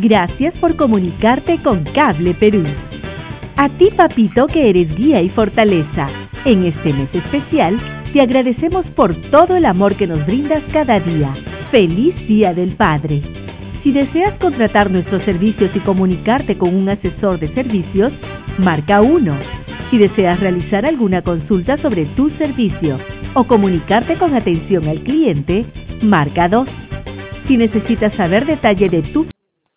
Gracias por comunicarte con Cable Perú. A ti, papito, que eres guía y fortaleza, en este mes especial te agradecemos por todo el amor que nos brindas cada día. ¡Feliz Día del Padre! Si deseas contratar nuestros servicios y comunicarte con un asesor de servicios, marca 1. Si deseas realizar alguna consulta sobre tu servicio o comunicarte con atención al cliente, marca 2. Si necesitas saber detalle de tu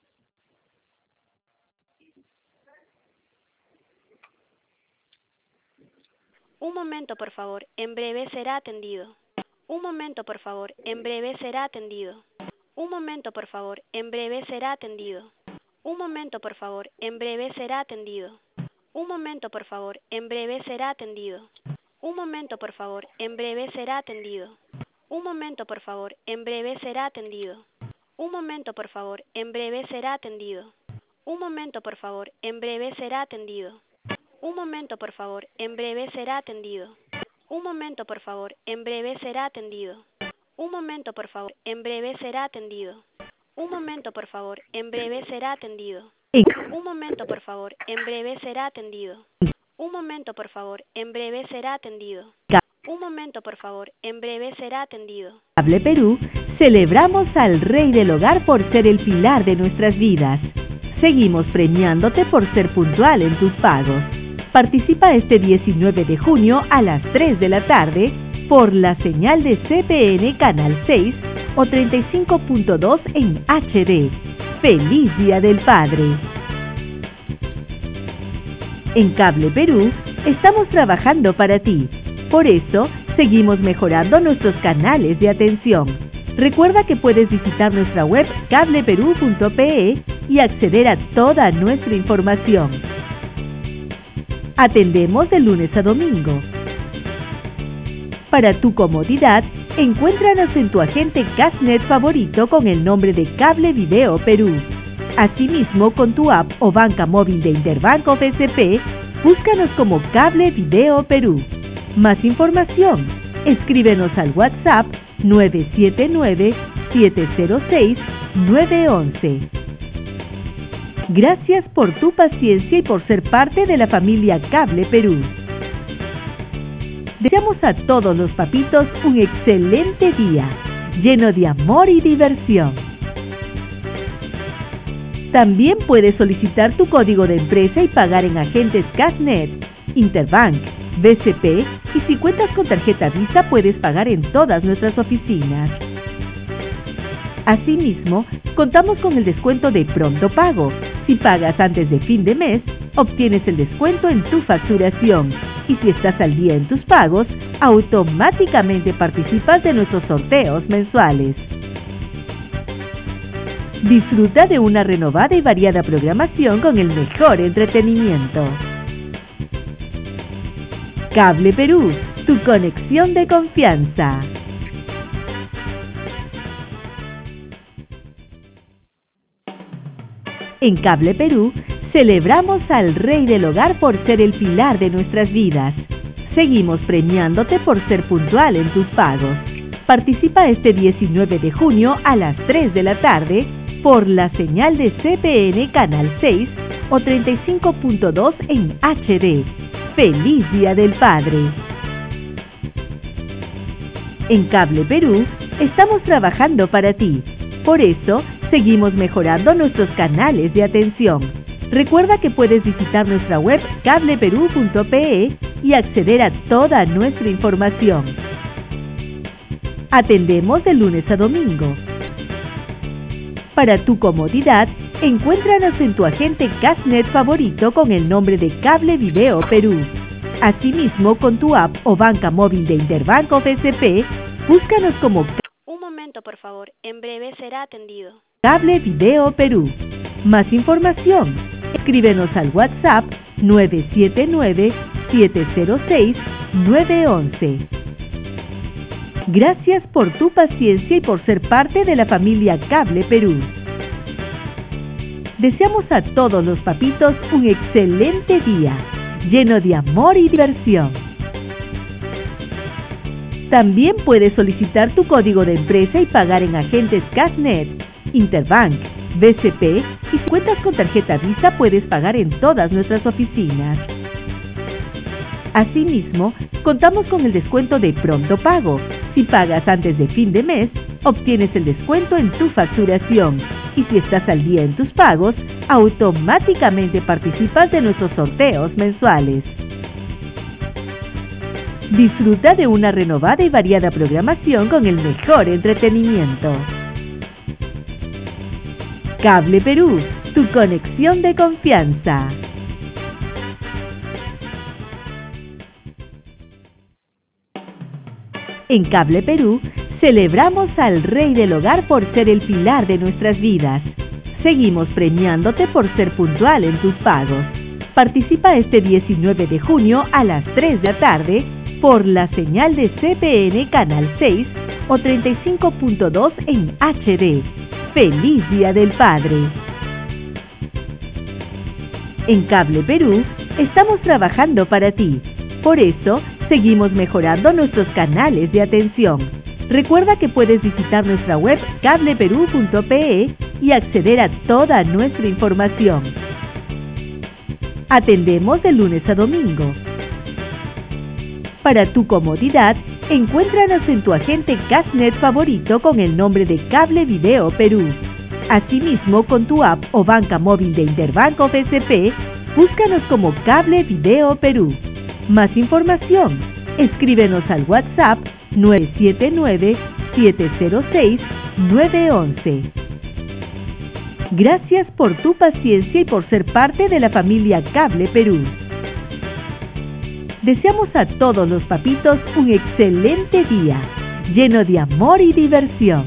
Un momento, por favor. En breve será atendido. Un momento, por favor. En breve será atendido. Un momento, por favor. En breve será atendido. Un momento, por favor. En breve será atendido. Un momento, por favor. En breve será atendido. Un momento, por favor. En breve será atendido. Un momento, por favor. En breve será atendido. Un momento, por favor. En breve será atendido. Un momento, por favor. En breve será atendido. Un momento, por favor. En breve será atendido. Un momento, por favor. En breve será atendido. Un momento, por favor. En breve será atendido. Un momento, por favor. En breve será atendido. Un momento, por favor. En breve será atendido. Un momento, por favor. En breve será atendido. Un momento, por favor. En breve será atendido. Cable Perú, celebramos al Rey del Hogar por ser el pilar de nuestras vidas. Seguimos premiándote por ser puntual en tus pagos. Participa este 19 de junio a las 3 de la tarde por la señal de CPN Canal 6 o 35.2 en HD. ¡Feliz Día del Padre! En Cable Perú estamos trabajando para ti. Por eso, seguimos mejorando nuestros canales de atención. Recuerda que puedes visitar nuestra web cableperú.pe y acceder a toda nuestra información. Atendemos de lunes a domingo. Para tu comodidad, encuéntranos en tu agente Cashnet favorito con el nombre de Cable Video Perú. Asimismo, con tu app o banca móvil de Interbanco BCP, búscanos como Cable Video Perú. Más información, escríbenos al WhatsApp 979-706-911. Gracias por tu paciencia y por ser parte de la familia Cable Perú. Deseamos a todos los papitos un excelente día, lleno de amor y diversión. También puedes solicitar tu código de empresa y pagar en agentes Cashnet, Interbank, BCP y si cuentas con tarjeta Visa puedes pagar en todas nuestras oficinas. Asimismo, contamos con el descuento de Pronto Pago. Si pagas antes de fin de mes, obtienes el descuento en tu facturación. Y si estás al día en tus pagos, automáticamente participas de nuestros sorteos mensuales. Disfruta de una renovada y variada programación con el mejor entretenimiento. Cable Perú, tu conexión de confianza. En Cable Perú, celebramos al Rey del Hogar por ser el pilar de nuestras vidas. Seguimos premiándote por ser puntual en tus pagos. Participa este 19 de junio a las 3 de la tarde por la señal de CPN Canal 6 o 35.2 en HD. ¡Feliz Día del Padre! En Cable Perú estamos trabajando para ti. Por eso, seguimos mejorando nuestros canales de atención. Recuerda que puedes visitar nuestra web cableperú.pe y acceder a toda nuestra información. Atendemos de lunes a domingo. Para tu comodidad, encuéntranos en tu agente Cashnet favorito con el nombre de Cable Video Perú. Asimismo, con tu app o banca móvil de Interbanco BCP, búscanos como Un momento, por favor. En breve será atendido. Cable Video Perú. Más información, escríbenos al WhatsApp 979-706-911. Gracias por tu paciencia y por ser parte de la familia Cable Perú. Deseamos a todos los papitos un excelente día, lleno de amor y diversión. También puedes solicitar tu código de empresa y pagar en agentes Cashnet, Interbank, BCP y si cuentas con tarjeta Visa puedes pagar en todas nuestras oficinas. Asimismo, contamos con el descuento de Pronto Pago. Si pagas antes de fin de mes, obtienes el descuento en tu facturación. Y si estás al día en tus pagos, automáticamente participas de nuestros sorteos mensuales. Disfruta de una renovada y variada programación con el mejor entretenimiento. Cable Perú, tu conexión de confianza. En Cable Perú, celebramos al Rey del Hogar por ser el pilar de nuestras vidas. Seguimos premiándote por ser puntual en tus pagos. Participa este 19 de junio a las 3 de la tarde por la señal de CPN Canal 6 o 35.2 en HD. ¡Feliz Día del Padre! En Cable Perú, estamos trabajando para ti. Por eso, seguimos mejorando nuestros canales de atención. Recuerda que puedes visitar nuestra web cableperú.pe y acceder a toda nuestra información. Atendemos de lunes a domingo. Para tu comodidad, encuéntranos en tu agente Cashnet favorito con el nombre de Cable Video Perú. Asimismo, con tu app o banca móvil de Interbanco BCP, búscanos como Cable Video Perú. Más información, escríbenos al WhatsApp 979-706-911. Gracias por tu paciencia y por ser parte de la familia Cable Perú. Deseamos a todos los papitos un excelente día, lleno de amor y diversión.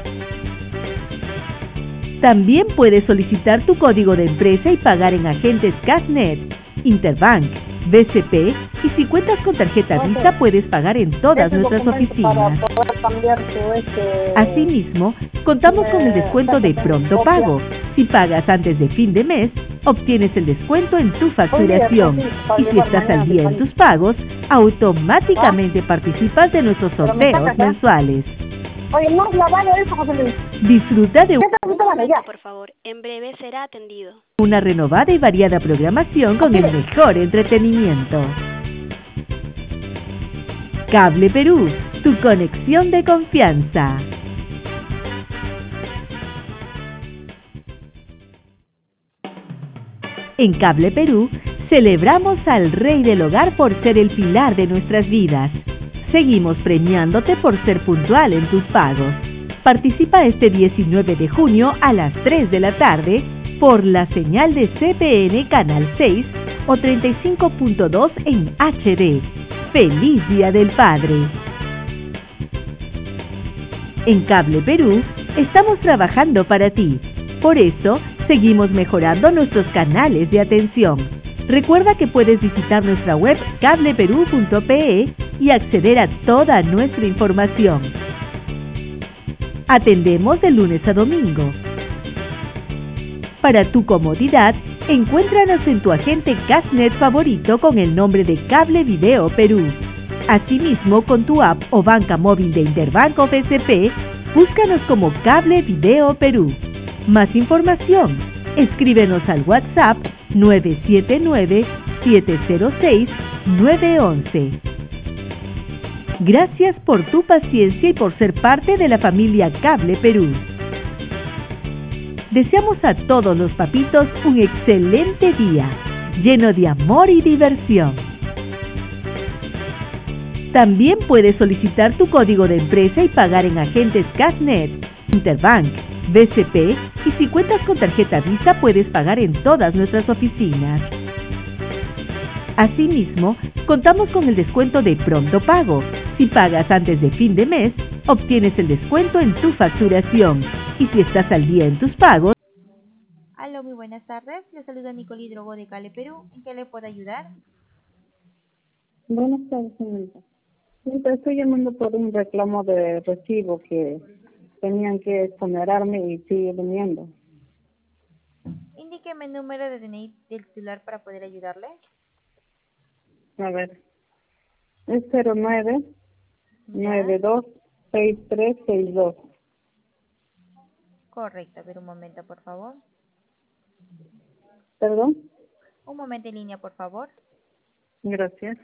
También puedes solicitar tu código de empresa y pagar en agentes Cashnet, Interbank, BCP y si cuentas con tarjeta Visa puedes pagar en todas nuestras oficinas. Asimismo, contamos con el descuento de Pronto Pago. Si pagas antes de fin de mes, obtienes el descuento en tu facturación. Y si estás al día en tus pagos, automáticamente participas de nuestros sorteos mensuales. Oye, no, la vale eso, José Luis. Disfruta de Por favor, en breve será atendido. Una renovada y variada programación con el mejor entretenimiento. Cable Perú, tu conexión de confianza. En Cable Perú, celebramos al Rey del Hogar por ser el pilar de nuestras vidas. Seguimos premiándote por ser puntual en tus pagos. Participa este 19 de junio a las 3 de la tarde por la señal de CPN Canal 6 o 35.2 en HD. ¡Feliz Día del Padre! En Cable Perú, estamos trabajando para ti. Por eso, seguimos mejorando nuestros canales de atención. Recuerda que puedes visitar nuestra web cableperú.pe y acceder a toda nuestra información. Atendemos de lunes a domingo. Para tu comodidad, encuéntranos en tu agente Cashnet favorito con el nombre de Cable Video Perú. Asimismo, con tu app o banca móvil de Interbanco BCP, búscanos como Cable Video Perú. Más información, escríbenos al WhatsApp 979-706-911. Gracias por tu paciencia y por ser parte de la familia Cable Perú. Deseamos a todos los papitos un excelente día, lleno de amor y diversión. También puedes solicitar tu código de empresa y pagar en agentes Cashnet, Interbank, BCP y si cuentas con tarjeta Visa puedes pagar en todas nuestras oficinas. Asimismo, contamos con el descuento de Pronto Pago. Si pagas antes de fin de mes, obtienes el descuento en tu facturación. Y si estás al día en tus pagos... Aló, muy buenas tardes. Le saluda Nicole Hidrogo de Cable Perú. ¿En qué le puedo ayudar? Buenas tardes, señorita. Señorita, estoy llamando por un reclamo de recibo que tenían que exonerarme y sigue viniendo. Indíqueme el número de DNI del titular para poder ayudarle. A ver, es 09-92-6362. Correcto, a ver un momento, por favor. Perdón. Un momento en línea, por favor. Gracias.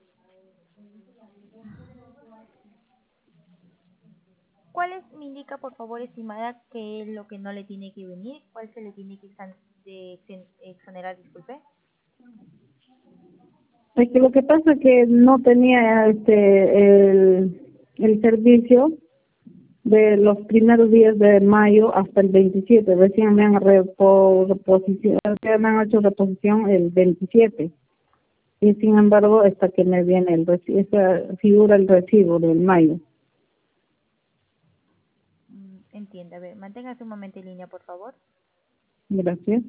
Me indica, por favor, estimada, qué es lo que no le tiene que venir? ¿Cuál se le tiene que exonerar, disculpe? Es que lo que pasa es que no tenía el servicio de los primeros días de mayo hasta el 27. Recién me han me han hecho reposición el 27. Y sin embargo, hasta que me viene esa figura el recibo del mayo. Entiendo. A ver, manténgase un momento en línea, por favor. Gracias.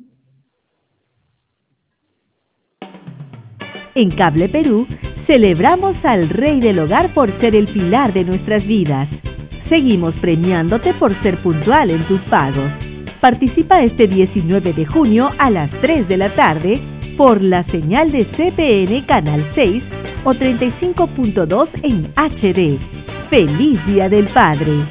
En Cable Perú, celebramos al Rey del Hogar por ser el pilar de nuestras vidas. Seguimos premiándote por ser puntual en tus pagos. Participa este 19 de junio a las 3 de la tarde por la señal de CPN Canal 6 o 35.2 en HD. ¡Feliz Día del Padre!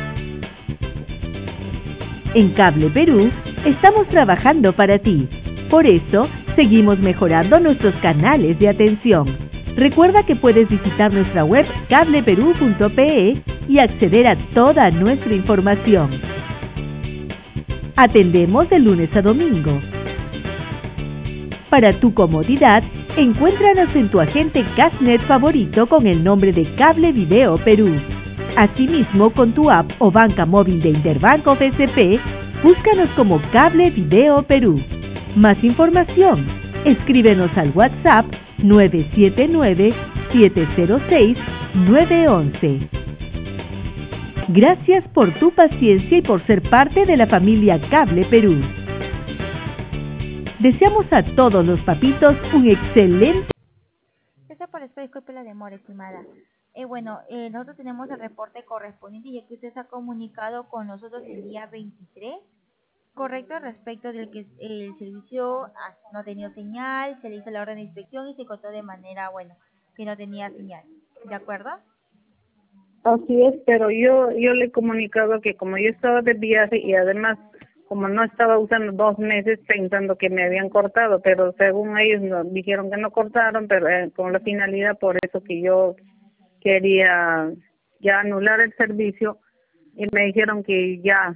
En Cable Perú, estamos trabajando para ti. Por eso, seguimos mejorando nuestros canales de atención. Recuerda que puedes visitar nuestra web cableperú.pe y acceder a toda nuestra información. Atendemos de lunes a domingo. Para tu comodidad, encuéntranos en tu agente Cashnet favorito con el nombre de Cable Video Perú. Asimismo, con tu app o banca móvil de Interbanco BCP, búscanos como Cable Video Perú. Más información, escríbenos al WhatsApp 979-706-911. Gracias por tu paciencia y por ser parte de la familia Cable Perú. Deseamos a todos los papitos un excelente... Gracias por espera, disculpe la demora, estimada. Nosotros tenemos el reporte correspondiente ya que usted se ha comunicado con nosotros el día 23. Correcto, respecto del que el servicio no tenía señal, se le hizo la orden de inspección y se contó de manera, que no tenía señal. ¿De acuerdo? Así es, pero yo le he comunicado que como yo estaba de viaje y además como no estaba usando 2 meses pensando que me habían cortado, pero según ellos nos dijeron que no cortaron, pero con la finalidad por eso que yo quería ya anular el servicio y me dijeron que ya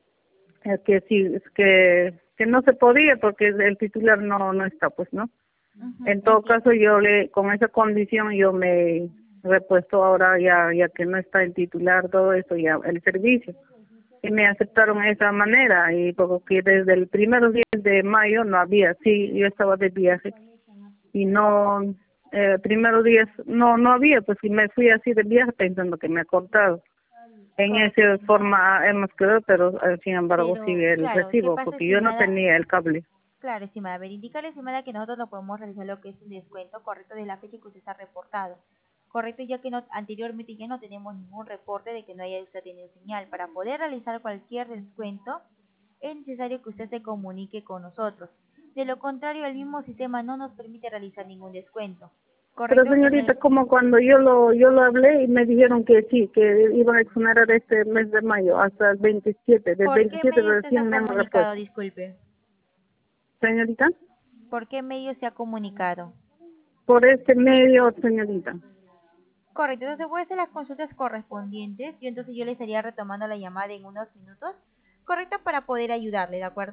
que sí que no se podía porque el titular no está, pues, ¿no? En todo caso con esa condición yo me he repuesto ahora ya que no está el titular, todo eso, ya el servicio, y me aceptaron de esa manera, y porque desde el primeros días de mayo no había, sí, yo estaba de viaje y no, primeros días no había, pues, y me fui así de viaje pensando que me ha cortado. En esa forma hemos quedado, pero sin embargo sigue el recibo, pasa, porque yo no tenía el cable. Claro, estimada. A ver, indicarle, estimada, que nosotros no podemos realizar lo que es un descuento correcto de la fecha que usted está reportado. Correcto, ya que anteriormente ya no tenemos ningún reporte de que no haya usted tenido señal. Para poder realizar cualquier descuento, es necesario que usted se comunique con nosotros. De lo contrario, el mismo sistema no nos permite realizar ningún descuento. Pero señorita, como cuando yo lo hablé y me dijeron que sí, que iban a exonerar este mes de mayo hasta el 27. Del 27 recién me han repuesto. Disculpe. Señorita. ¿Por qué medio se ha comunicado? Por este medio, señorita. Correcto, entonces voy a hacer las consultas correspondientes y entonces yo le estaría retomando la llamada en unos minutos. Correcto, para poder ayudarle, ¿de acuerdo?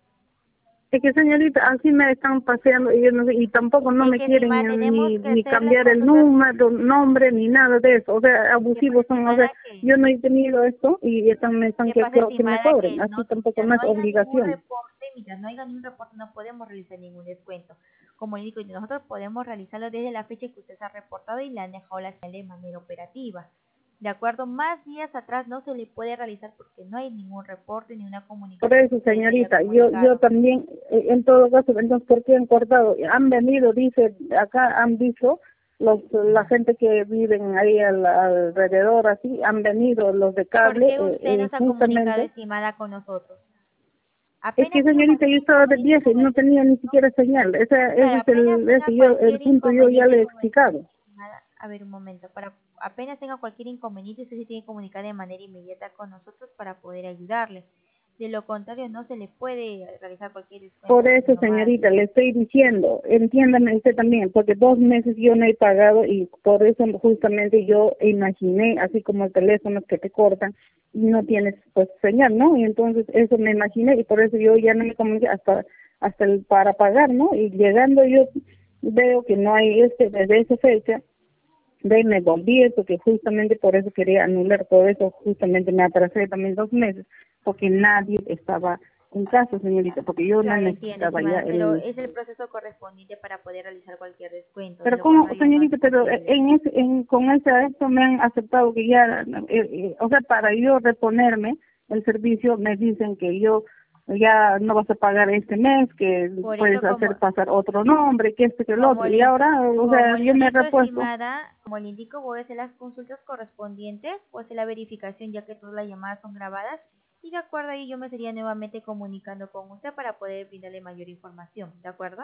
Es que, señorita, así me están paseando y yo no sé, y tampoco no me quieren ni cambiar el nombre ni nada de eso. O sea, abusivos son, o sea, yo no he tenido esto y me están que me cobren. Así tampoco no es obligación. Mientras no haya ningún reporte no podemos realizar ningún descuento. Como le digo, nosotros podemos realizarlo desde la fecha que usted se ha reportado y le han dejado la señal de manera operativa. De acuerdo, más días atrás no se le puede realizar porque no hay ningún reporte ni una comunicación. Por eso, señorita, yo también, en todo caso, entonces, ¿por qué han cortado? Han venido, dice, acá han dicho, la gente que viven ahí alrededor, así, han venido los de cable. ¿Por qué usted nos ha comunicado, estimada, con nosotros? Es que, señorita, yo estaba de viaje y no tenía ni siquiera señal. Ese es el punto, yo ya le he explicado. A ver, un momento. Apenas tenga cualquier inconveniente, usted se tiene que comunicar de manera inmediata con nosotros para poder ayudarle. De lo contrario, no se le puede realizar cualquier descuento. Por eso, Nomás. señorita, le estoy diciendo, entiéndame usted también, porque 2 meses yo no he pagado y por eso justamente yo imaginé, así como el teléfono que te cortan y no tienes pues señal, ¿no? Y entonces eso me imaginé y por eso yo ya no me comuniqué hasta el para pagar, ¿no? Y llegando yo veo que no hay desde esa fecha, de ahí me volví eso, que justamente por eso quería anular todo eso, justamente me atrasé también 2 meses, porque nadie estaba en casa, señorita, porque yo no Claro, entiendo, necesitaba ya estimada, pero es el proceso correspondiente para poder realizar cualquier descuento. De Pero lo cómo, contrario, no es señorita, pero posible. con esto me han aceptado que ya, o sea, para yo reponerme el servicio me dicen que yo ya no vas a pagar este mes, que Por puedes eso, hacer pasar otro nombre, que esto, que el como otro, y ahora, o como sea, le yo me he indico, repuesto. estimada, como le indico, voy a hacer las consultas correspondientes, voy a hacer la verificación ya que todas las llamadas son grabadas y de acuerdo ahí yo me estaría nuevamente comunicando con usted para poder brindarle mayor información, ¿de acuerdo?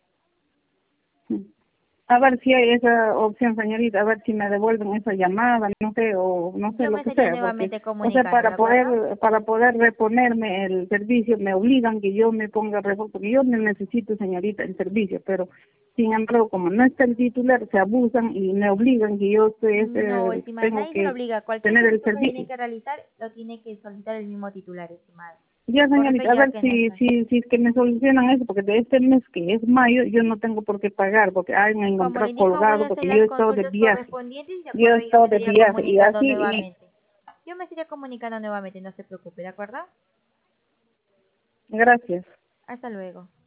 A ver si hay esa opción, señorita, a ver si me devuelven esa llamada, no sé, o no sé Yo lo me que estaría sea, porque, nuevamente o sea, comunicando, ¿de acuerdo? para poder reponerme el servicio, me obligan que yo me ponga a reponer, porque yo no necesito, señorita, el servicio, pero sin embargo, como no está el titular, se abusan y me obligan que yo No, estimada, tengo nadie se lo que obliga. Cualquier tener el servicio que tiene servicio. que realizar, lo tiene que solicitar el mismo titular, estimada. Ya, Correcto, señorita, a ya ver que no está. si es que me solucionan eso, porque de este mes que es mayo, yo no tengo por qué pagar, porque me Como le encontrado indico, voy colgado, a hacer porque yo las he estado de consultas viaje. correspondientes y de Yo acuerdo he ahí yo estado me de estaría viaje y comunicando así, nuevamente. Yo me estaría comunicando nuevamente, no se preocupe, ¿de acuerdo? gracias. Hasta luego.